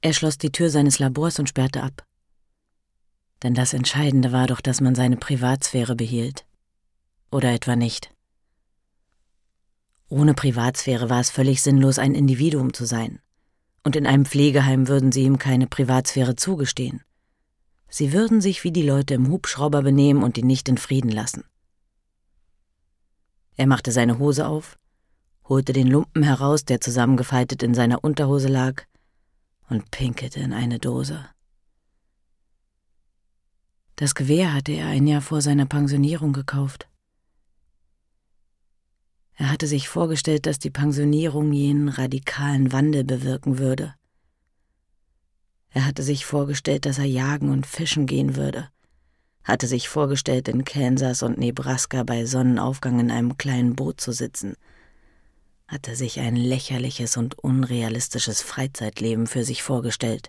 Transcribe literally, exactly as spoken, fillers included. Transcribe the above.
Er schloss die Tür seines Labors und sperrte ab. Denn das Entscheidende war doch, dass man seine Privatsphäre behielt. Oder etwa nicht? Ohne Privatsphäre war es völlig sinnlos, ein Individuum zu sein. Und in einem Pflegeheim würden sie ihm keine Privatsphäre zugestehen. Sie würden sich wie die Leute im Hubschrauber benehmen und ihn nicht in Frieden lassen. Er machte seine Hose auf, holte den Lumpen heraus, der zusammengefaltet in seiner Unterhose lag, und pinkelte in eine Dose. Das Gewehr hatte er ein Jahr vor seiner Pensionierung gekauft. Er hatte sich vorgestellt, dass die Pensionierung jenen radikalen Wandel bewirken würde. Er hatte sich vorgestellt, dass er jagen und fischen gehen würde, hatte sich vorgestellt, in Kansas und Nebraska bei Sonnenaufgang in einem kleinen Boot zu sitzen, hatte sich ein lächerliches und unrealistisches Freizeitleben für sich vorgestellt.